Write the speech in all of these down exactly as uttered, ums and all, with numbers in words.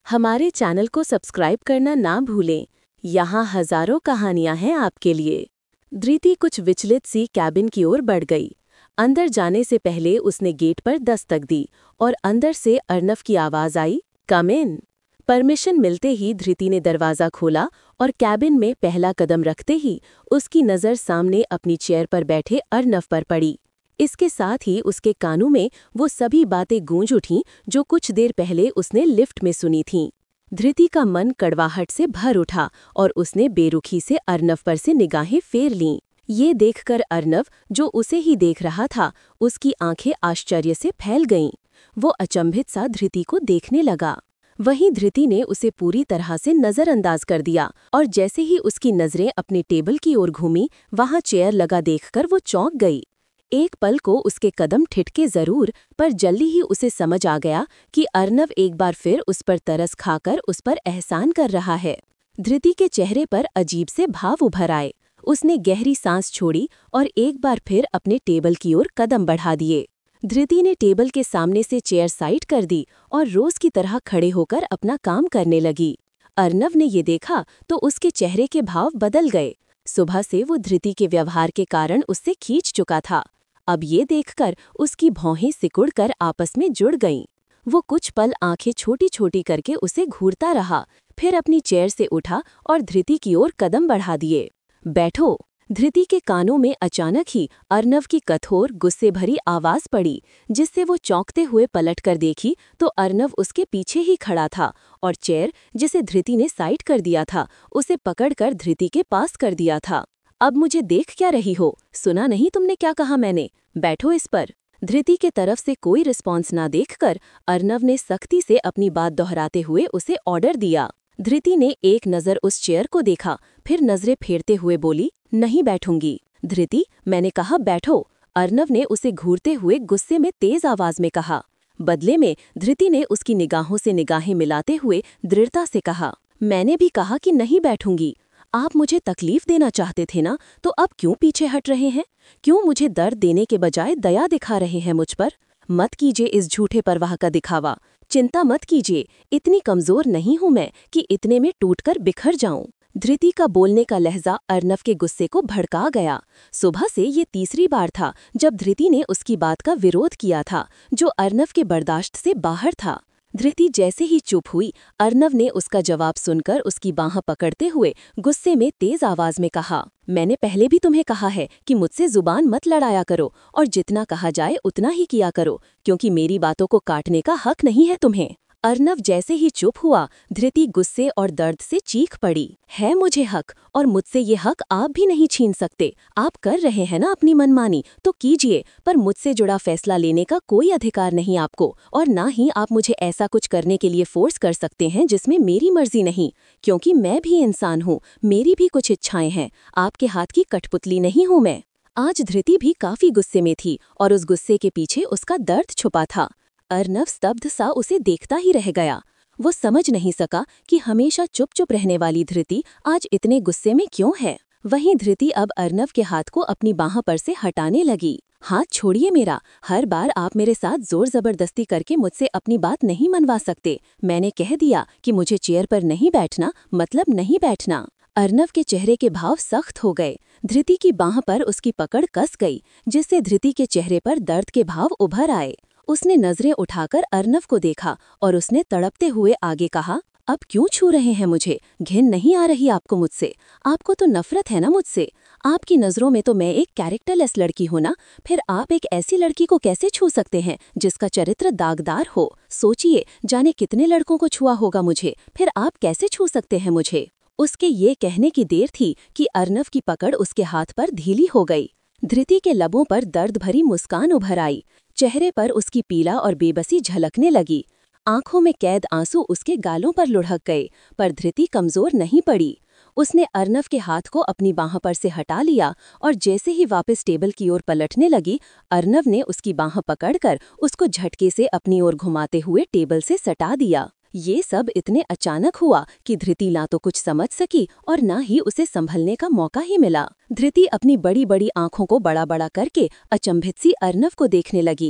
हमारे चैनल को सब्सक्राइब करना ना भूलें। यहाँ हजारों कहानियां हैं आपके लिए। धृति कुछ विचलित सी कैबिन की ओर बढ़ गई। अंदर जाने से पहले उसने गेट पर दस्तक दी और अंदर से अर्नव की आवाज आई, कम इन। परमिशन मिलते ही धृति ने दरवाज़ा खोला और कैबिन में पहला कदम रखते ही उसकी नज़र सामने अपनी चेयर पर बैठे अर्नव पर पड़ी। इसके साथ ही उसके कानों में वो सभी बातें गूंज उठीं जो कुछ देर पहले उसने लिफ्ट में सुनी थीं। धृति का मन कड़वाहट से भर उठा और उसने बेरुखी से अर्नव पर से निगाहें फेर लीं। ये देखकर अर्नव, जो उसे ही देख रहा था, उसकी आंखें आश्चर्य से फैल गईं। वो अचंभित सा धृति को देखने लगा। वहीं धृति ने उसे पूरी तरह से नज़रअंदाज कर दिया और जैसे ही उसकी नज़रें अपने टेबल की ओर घूमी, वहां चेयर लगा देखकर वो चौंक गई। एक पल को उसके कदम ठिठके जरूर, पर जल्दी ही उसे समझ आ गया कि अर्नव एक बार फिर उस पर तरस खाकर उस पर एहसान कर रहा है। धृति के चेहरे पर अजीब से भाव उभर आए। उसने गहरी सांस छोड़ी और एक बार फिर अपने टेबल की ओर कदम बढ़ा दिए। धृति ने टेबल के सामने से चेयर साइड कर दी और रोज की तरह खड़े होकर अपना काम करने लगी। अर्नव ने ये देखा तो उसके चेहरे के भाव बदल गए। सुबह से वो धृति के व्यवहार के कारण उससे खींच चुका था। अब ये देखकर उसकी भौहें सिकुड़कर आपस में जुड़ गईं। वो कुछ पल आंखें छोटी छोटी करके उसे घूरता रहा, फिर अपनी चेयर से उठा और धृति की ओर कदम बढ़ा दिए। बैठो। धृति के कानों में अचानक ही अर्नव की कठोर गुस्से भरी आवाज पड़ी, जिससे वो चौंकते हुए पलटकर देखी तो अर्नव उसके पीछे ही खड़ा था और चेयर, जिसे धृति ने साइड कर दिया था, उसे पकड़कर धृति के पास कर दिया था। अब मुझे देख क्या रही हो? सुना नहीं तुमने क्या कहा मैंने? बैठो इस पर। धृति के तरफ से कोई रिस्पॉन्स ना देखकर अर्नव ने सख्ती से अपनी बात दोहराते हुए उसे ऑर्डर दिया। धृति ने एक नज़र उस चेयर को देखा, फिर नजरें फेरते हुए बोली, नहीं बैठूंगी। धृति, मैंने कहा बैठो। अर्नव ने उसे घूरते हुए गुस्से में तेज आवाज में कहा। बदले में धृति ने उसकी निगाहों से निगाहें मिलाते हुए दृढ़ता से कहा, मैंने भी कहा कि नहीं बैठूंगी। आप मुझे तकलीफ देना चाहते थे ना, तो अब क्यों पीछे हट रहे हैं? क्यों मुझे दर्द देने के बजाय दया दिखा रहे हैं मुझ पर? मत कीजिए इस झूठे परवाह का दिखावा। चिंता मत कीजिए, इतनी कमजोर नहीं हूं मैं कि इतने में टूटकर बिखर जाऊं। धृति का बोलने का लहजा अर्नव के गुस्से को भड़का गया। सुबह से ये तीसरी बार था जब धृति ने उसकी बात का विरोध किया था, जो अर्नव के बर्दाश्त से बाहर था। धृति जैसे ही चुप हुई, अर्नव ने उसका जवाब सुनकर उसकी बाँह पकड़ते हुए गुस्से में तेज आवाज में कहा, मैंने पहले भी तुम्हें कहा है कि मुझसे जुबान मत लड़ाया करो और जितना कहा जाए उतना ही किया करो, क्योंकि मेरी बातों को काटने का हक नहीं है तुम्हें। अर्नव जैसे ही चुप हुआ, धृति गुस्से और दर्द से चीख पड़ी, है मुझे हक और मुझसे ये हक आप भी नहीं छीन सकते। आप कर रहे हैं ना अपनी मनमानी, तो कीजिए, पर मुझसे जुड़ा फैसला लेने का कोई अधिकार नहीं आपको, और ना ही आप मुझे ऐसा कुछ करने के लिए फोर्स कर सकते हैं जिसमें मेरी मर्जी नहीं, क्योंकि मैं भी इंसान हूँ, मेरी भी कुछ इच्छाएं हैं। आपके हाथ की कठपुतली नहीं हूँ मैं। आज धृति भी काफी गुस्से में थी और उस गुस्से के पीछे उसका दर्द छुपा था। अर्नव स्तब्ध सा उसे देखता ही रह गया। वो समझ नहीं सका कि हमेशा चुप चुप रहने वाली धृति आज इतने गुस्से में क्यों है। वहीं धृति अब अर्नव के हाथ को अपनी बाह पर से हटाने लगी। हाथ छोड़िए मेरा, हर बार आप मेरे साथ जोर जबरदस्ती करके मुझसे अपनी बात नहीं मनवा सकते। मैंने कह दिया कि मुझे चेयर पर नहीं बैठना, मतलब नहीं बैठना। अर्नव के चेहरे के भाव सख्त हो गए। धृति की बाह पर उसकी पकड़ कस गई, जिससे धृति के चेहरे पर दर्द के भाव उभर आए। उसने नजरें उठाकर अर्नव को देखा और उसने तड़पते हुए आगे कहा, अब क्यों छू रहे हैं मुझे? घिन नहीं आ रही आपको मुझसे? आपको तो नफरत है ना मुझसे? आपकी नज़रों में तो मैं एक कैरेक्टरलेस लड़की हूँ ना, फिर आप एक ऐसी लड़की को कैसे छू सकते हैं जिसका चरित्र दागदार हो? सोचिए, जाने कितने लड़कों को छुआ होगा मुझे, फिर आप कैसे छू सकते हैं मुझे? उसके ये कहने की देर थी कि अर्नव की पकड़ उसके हाथ पर ढीली हो गई। धृति के लबों पर दर्द भरी मुस्कान उभर आई। चेहरे पर उसकी पीला और बेबसी झलकने लगी। आंखों में कैद आंसू उसके गालों पर लुढ़क गए, पर धृति कमजोर नहीं पड़ी। उसने अर्नव के हाथ को अपनी बाह पर से हटा लिया और जैसे ही वापस टेबल की ओर पलटने लगी, अर्नव ने उसकी बाह पकड़कर उसको झटके से अपनी ओर घुमाते हुए टेबल से सटा दिया। ये सब इतने अचानक हुआ कि धृति ना तो कुछ समझ सकी और ना ही उसे संभलने का मौका ही मिला। धृति अपनी बड़ी बड़ी आंखों को बड़ा बड़ा करके अचंभित सी अर्नव को देखने लगी।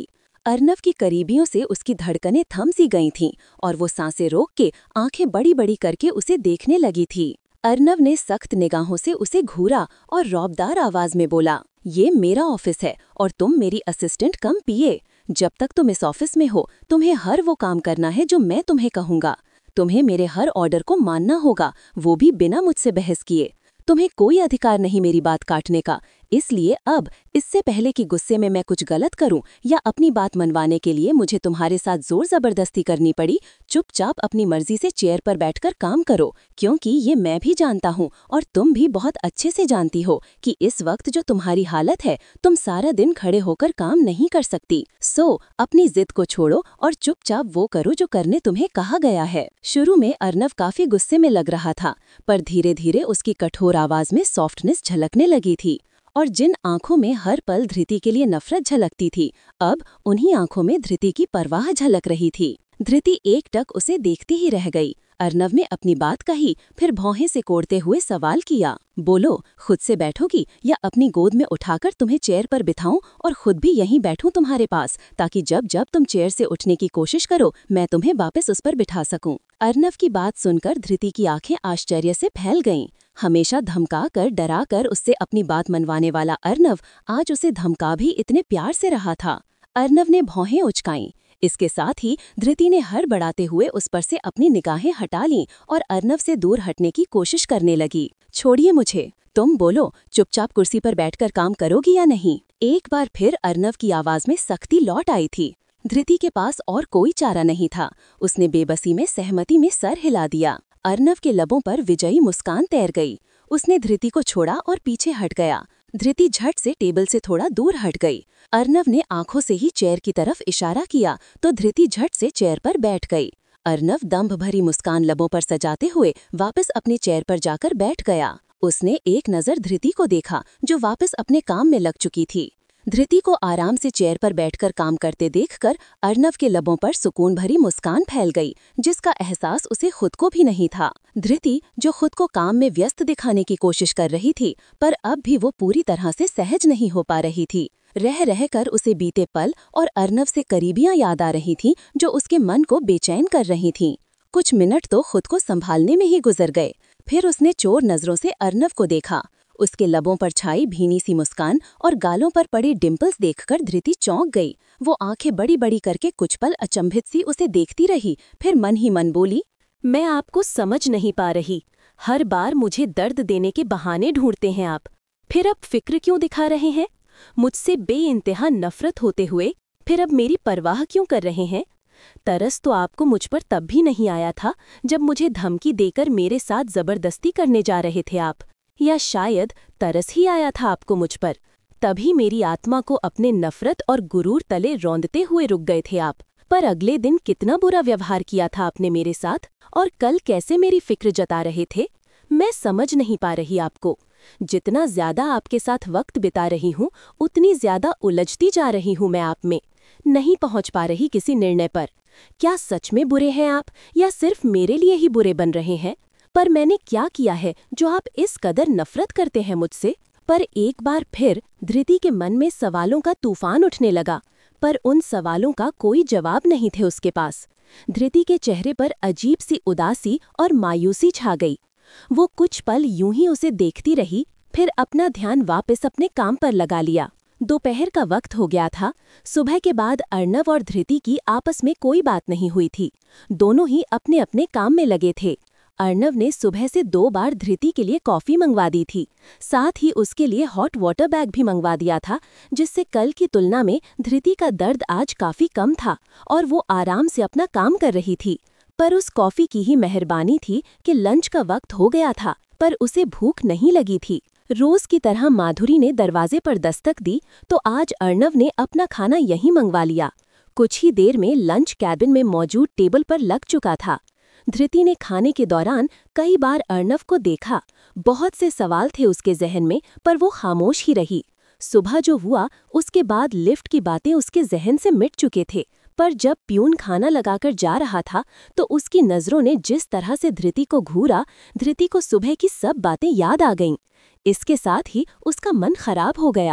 अर्नव की करीबियों से उसकी धड़कनें थम सी गई थीं और वो सांसें रोक के आंखें बड़ी बड़ी करके उसे देखने लगी थी। अर्नव ने सख्त निगाहों से उसे घूरा और रौबदार आवाज में बोला, ये मेरा ऑफिस है और तुम मेरी असिस्टेंट कम पीए। जब तक तुम इस ऑफिस में हो तुम्हें हर वो काम करना है जो मैं तुम्हें कहूँगा। तुम्हें मेरे हर ऑर्डर को मानना होगा, वो भी बिना मुझसे बहस किए। तुम्हें कोई अधिकार नहीं मेरी बात काटने का। इसलिए अब इससे पहले कि गुस्से में मैं कुछ गलत करूं या अपनी बात मनवाने के लिए मुझे तुम्हारे साथ जोर जबरदस्ती करनी पड़ी, चुपचाप अपनी मर्जी से चेयर पर बैठकर काम करो, क्योंकि ये मैं भी जानता हूं और तुम भी बहुत अच्छे से जानती हो कि इस वक्त जो तुम्हारी हालत है तुम सारा दिन खड़े होकर काम नहीं कर सकती। सो अपनी जिद को छोड़ो और चुपचाप वो करो जो करने तुम्हें कहा गया है। शुरू में अर्नव काफी गुस्से में लग रहा था, पर धीरे धीरे उसकी कठोर आवाज में सॉफ्टनेस झलकने लगी थी और जिन आंखों में हर पल धृति के लिए नफरत झलकती थी, अब उन्हीं आंखों में धृति की परवाह झलक रही थी। धृति एकटक उसे देखती ही रह गई। अर्नव ने अपनी बात कही, फिर भौहें से कोड़ते हुए सवाल किया, बोलो, खुद से बैठोगी या अपनी गोद में उठाकर तुम्हें चेयर पर बिठाऊं और खुद भी यहीं बैठूं तुम्हारे पास, ताकि जब जब तुम चेयर से उठने की कोशिश करो मैं तुम्हें वापस उस पर बिठा सकूं। अर्नव की बात सुनकर धृति की आंखें आश्चर्य से फैल गईं। हमेशा धमका कर डरा कर उससे अपनी बात मनवाने वाला अर्नव आज उसे धमका भी इतने प्यार से रहा था। अर्नव ने भौहें उचकाईं। इसके साथ ही धृति ने हड़बड़ाते हुए उस पर से अपनी निगाहें हटा लीं और अर्नव से दूर हटने की कोशिश करने लगी। छोड़िए मुझे, तुम बोलो, चुपचाप कुर्सी पर बैठकर काम करोगी या नहीं? एक बार फिर अर्नव की आवाज में सख्ती लौट आई थी। धृति के पास और कोई चारा नहीं था। उसने बेबसी में सहमति में सर हिला दिया। अर्नव के लबों पर विजयी मुस्कान तैर गई। उसने धृति को छोड़ा और पीछे हट गया। धृति झट से टेबल से थोड़ा दूर हट गई। अर्नव ने आंखों से ही चेयर की तरफ इशारा किया तो धृति झट से चेयर पर बैठ गई। अर्नव दंभ भरी मुस्कान लबों पर सजाते हुए वापस अपनी चेयर पर जाकर बैठ गया। उसने एक नजर धृति को देखा जो वापस अपने काम में लग चुकी थी। धृति को आराम से चेयर पर बैठकर काम करते देखकर अर्नव के लबों पर सुकून भरी मुस्कान फैल गई, जिसका एहसास उसे खुद को भी नहीं था। धृति, जो खुद को काम में व्यस्त दिखाने की कोशिश कर रही थी, पर अब भी वो पूरी तरह से सहज नहीं हो पा रही थी। रह रह कर उसे बीते पल और अर्नव से करीबियां याद आ रही थीं, जो उसके मन को बेचैन कर रही थीं। कुछ मिनट तो खुद को संभालने में ही गुजर गए। फिर उसने चोर नजरों से अर्नव को देखा। उसके लबों पर छाई भीनी सी मुस्कान और गालों पर पड़े डिम्पल्स देखकर धृति चौंक गई। वो आंखें बड़ी बड़ी करके कुछ पल अचंभित सी उसे देखती रही, फिर मन ही मन बोली, मैं आपको समझ नहीं पा रही। हर बार मुझे दर्द देने के बहाने ढूंढते हैं आप, फिर अब फिक्र क्यों दिखा रहे हैं? मुझसे बेइंतहा नफरत होते हुए फिर अब मेरी परवाह क्यों कर रहे हैं? तरस तो आपको मुझ पर तब भी नहीं आया था जब मुझे धमकी देकर मेरे साथ जबरदस्ती करने जा रहे थे आप, या शायद तरस ही आया था आपको मुझ पर, तभी मेरी आत्मा को अपने नफरत और गुरूर तले रौंदते हुए रुक गए थे आप। पर अगले दिन कितना बुरा व्यवहार किया था आपने मेरे साथ, और कल कैसे मेरी फिक्र जता रहे थे, मैं समझ नहीं पा रही आपको। जितना ज्यादा आपके साथ वक्त बिता रही हूँ उतनी ज्यादा उलझती जा रही हूँ मैं आप में, नहीं पहुँच पा रही किसी निर्णय पर। क्या सच में बुरे हैं आप, या सिर्फ मेरे लिए ही बुरे बन रहे हैं? पर मैंने क्या किया है जो आप इस कदर नफरत करते हैं मुझसे? पर एक बार फिर धृति के मन में सवालों का तूफान उठने लगा, पर उन सवालों का कोई जवाब नहीं थे उसके पास। धृति के चेहरे पर अजीब सी उदासी और मायूसी छा गई। वो कुछ पल यूं ही उसे देखती रही, फिर अपना ध्यान वापस अपने काम पर लगा लिया। दोपहर का वक्त हो गया था। सुबह के बाद अर्नव और धृति की आपस में कोई बात नहीं हुई थी। दोनों ही अपने अपने काम में लगे थे। अर्नव ने सुबह से दो बार धृति के लिए कॉफी मंगवा दी थी, साथ ही उसके लिए हॉट वाटर बैग भी मंगवा दिया था, जिससे कल की तुलना में धृति का दर्द आज काफी कम था और वो आराम से अपना काम कर रही थी। पर उस कॉफी की ही मेहरबानी थी कि लंच का वक्त हो गया था, पर उसे भूख नहीं लगी थी। रोज की तरह माधुरी ने दरवाजे पर दस्तक दी तो आज अर्नव ने अपना खाना यहीं मंगवा लिया। कुछ ही देर में लंच कैबिन में मौजूद टेबल पर लग चुका था। धृति ने खाने के दौरान कई बार अर्नव को देखा। बहुत से सवाल थे उसके जहन में, पर वो खामोश ही रही। सुबह जो हुआ उसके बाद लिफ्ट की बातें उसके जहन से मिट चुके थे, पर जब प्यून खाना लगाकर जा रहा था तो उसकी नजरों ने जिस तरह से धृति को घूरा, धृति को सुबह की सब बातें याद आ गईं। इसके साथ ही उसका मन खराब हो गया।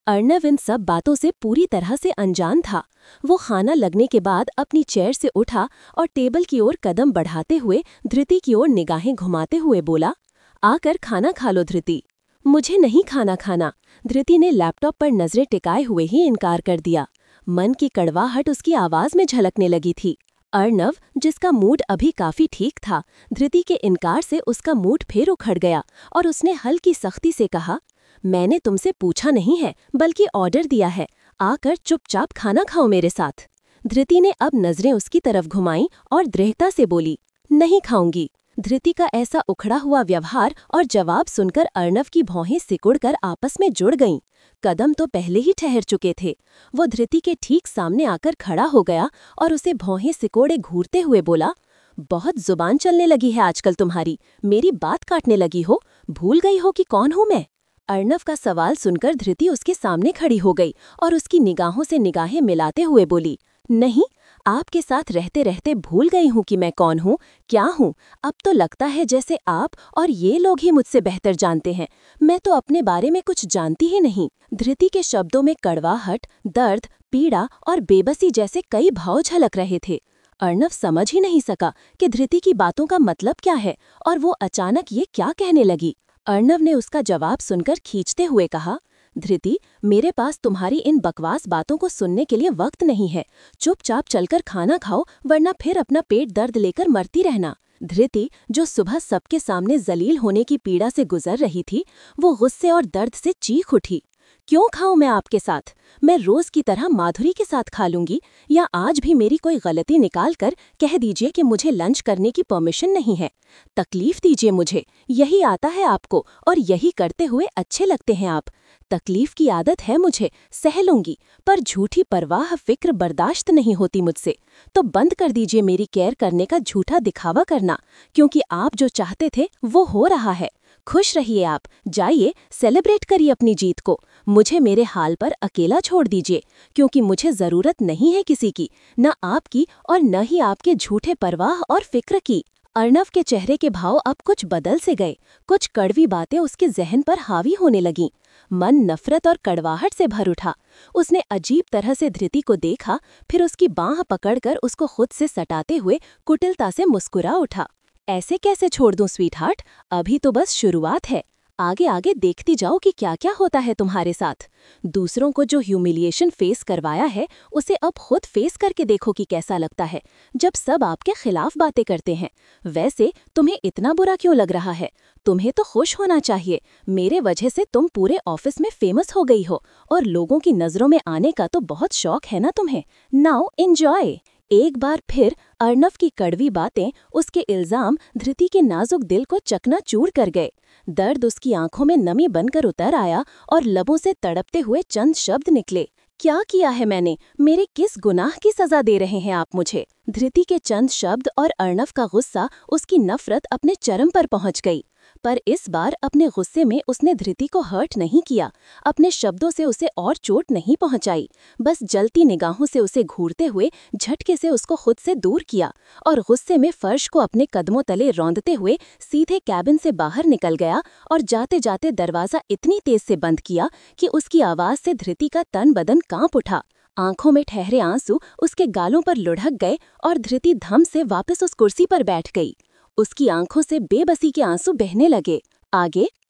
अर्णव इन सब बातों से पूरी तरह से अनजान था। वो खाना लगने के बाद अपनी चेयर से उठा और टेबल की ओर कदम बढ़ाते हुए धृति की ओर निगाहें घुमाते हुए बोला, आकर खाना खा लो धृति। मुझे नहीं खाना खाना, धृति ने लैपटॉप पर नजरें टिकाए हुए ही इनकार कर दिया। मन की कड़वाहट उसकी आवाज में झलकने लगी थी। अर्णव, जिसका मूड अभी काफी ठीक था, धृति के इनकार से उसका मूड फिर उखड़ गया और उसने हल्की सख्ती से कहा, मैंने तुमसे पूछा नहीं है बल्कि ऑर्डर दिया है, आकर चुपचाप खाना खाओ मेरे साथ। धृति ने अब नजरें उसकी तरफ घुमाईं और दृढ़ता से बोली, नहीं खाऊंगी। धृति का ऐसा उखड़ा हुआ व्यवहार और जवाब सुनकर अर्णव की भौहें सिकुड़कर आपस में जुड़ गईं। कदम तो पहले ही ठहर चुके थे। वो धृति के ठीक सामने आकर खड़ा हो गया और उसे भौहें सिकोड़े घूरते हुए बोला, बहुत जुबान चलने लगी है आजकल तुम्हारी, मेरी बात काटने लगी हो, भूल गई हो कि कौन हूं मैं। अर्णव का सवाल सुनकर धृति उसके सामने खड़ी हो गई और उसकी निगाहों से निगाहें मिलाते हुए बोली, नहीं, आपके साथ रहते रहते भूल गई हूँ कि मैं कौन हूँ, क्या हूँ। अब तो लगता है जैसे आप और ये लोग ही मुझसे बेहतर जानते हैं। मैं तो अपने बारे में कुछ जानती ही नहीं। धृति के शब्दों में कड़वाहट, दर्द, पीड़ा और बेबसी जैसे कई भाव झलक रहे थे। अर्णव समझ ही नहीं सका कि धृति की बातों का मतलब क्या है और वो अचानक ये क्या कहने लगी। अर्णव ने उसका जवाब सुनकर खींचते हुए कहा, धृति, मेरे पास तुम्हारी इन बकवास बातों को सुनने के लिए वक्त नहीं है। चुपचाप चलकर खाना खाओ, वरना फिर अपना पेट दर्द लेकर मरती रहना। धृति, जो सुबह सबके सामने जलील होने की पीड़ा से गुजर रही थी, वो गुस्से और दर्द से चीख उठी। क्यों खाऊं मैं आपके साथ? मैं रोज की तरह माधुरी के साथ खा लूंगी, या आज भी मेरी कोई गलती निकाल कर कह दीजिए कि मुझे लंच करने की परमिशन नहीं है। तकलीफ दीजिए मुझे, यही आता है आपको और यही करते हुए अच्छे लगते हैं आप। तकलीफ की आदत है मुझे, सह लूंगी, पर झूठी परवाह फिक्र बर्दाश्त नहीं होती मुझसे। तो बंद कर दीजिए मेरी केयर करने का झूठा दिखावा करना, क्योंकि आप जो चाहते थे वो हो रहा है। खुश रहिए आप, जाइए सेलिब्रेट करिए अपनी जीत को। मुझे मेरे हाल पर अकेला छोड़ दीजिए, क्योंकि मुझे जरूरत नहीं है किसी की, न आपकी और न ही आपके झूठे परवाह और फिक्र की। अर्णव के चेहरे के भाव अब कुछ बदल से गए। कुछ कड़वी बातें उसके जहन पर हावी होने लगीं। मन नफरत और कड़वाहट से भर उठा। उसने अजीब तरह से धृति को देखा, फिर उसकी बांह पकड़कर उसको खुद से सटाते हुए कुटिलता से मुस्कुरा उठा। ऐसे कैसे छोड़ दूं स्वीटहार्ट, अभी तो बस शुरुआत है। आगे आगे देखती जाओ कि क्या क्या होता है तुम्हारे साथ। दूसरों को जो ह्यूमिलिएशन फेस करवाया है, उसे अब खुद फेस करके देखो कि कैसा लगता है, जब सब आपके खिलाफ बातें करते हैं। वैसे तुम्हें इतना बुरा क्यों लग रहा है? तुम्हें तो खुश होना चाहिए। मेरे वजह से तुम पूरे ऑफिस में फेमस हो गई हो और लोगों की नजरों में आने का तो बहुत शौक है ना तुम्हें। Now enjoy. एक बार फिर अर्णव की कड़वी बातें, उसके इल्जाम धृति के नाजुक दिल को चकनाचूर कर गए। दर्द उसकी आंखों में नमी बनकर उतर आया और लबों से तड़पते हुए चंद शब्द निकले, क्या किया है मैंने? मेरे किस गुनाह की सजा दे रहे हैं आप मुझे? धृति के चंद शब्द और अर्णव का गुस्सा, उसकी नफरत अपने चरम पर पहुंच गई। पर इस बार अपने गुस्से में उसने धृति को हर्ट नहीं किया, अपने शब्दों से उसे और चोट नहीं पहुंचाई। बस जलती निगाहों से उसे घूरते हुए झटके से उसको खुद से दूर किया और गुस्से में फर्श को अपने कदमों तले रौंदते हुए सीधे कैबिन से बाहर निकल गया और जाते जाते दरवाजा इतनी तेज से बंद किया कि उसकी आवाज से धृति का तन बदन कांप उठा। आंखों में ठहरे आंसू उसके गालों पर लुढ़क गए और धृति धम से वापस उस कुर्सी पर बैठ गई। उसकी आंखों से बेबसी के आंसू बहने लगे। आगे